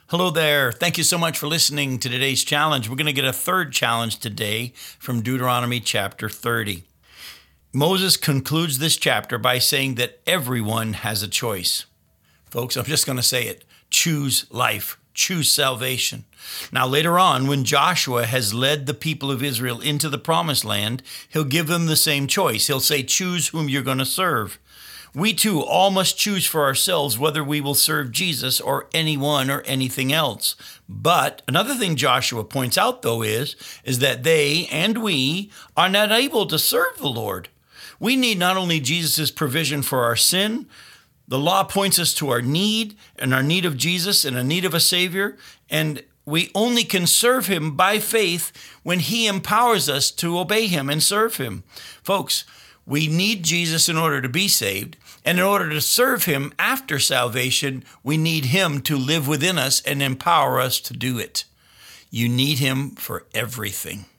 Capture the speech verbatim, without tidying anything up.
Hello there. Thank you so much for listening to today's challenge. We're going to get a third challenge today from Deuteronomy chapter thirty. Moses concludes this chapter by saying that everyone has a choice. Folks, I'm just going to say it. Choose life. Choose salvation. Now, later on, when Joshua has led the people of Israel into the promised land, he'll give them the same choice. He'll say, choose whom you're going to serve. We too all must choose for ourselves whether we will serve Jesus or anyone or anything else. But another thing Joshua points out, though, is, is that they and we are not able to serve the Lord. We need not only Jesus' provision for our sin. The law points us to our need and our need of Jesus and a need of a Savior, and we only can serve him by faith when he empowers us to obey him and serve him. Folks, we need Jesus in order to be saved, and in order to serve him after salvation, we need him to live within us and empower us to do it. You need him for everything.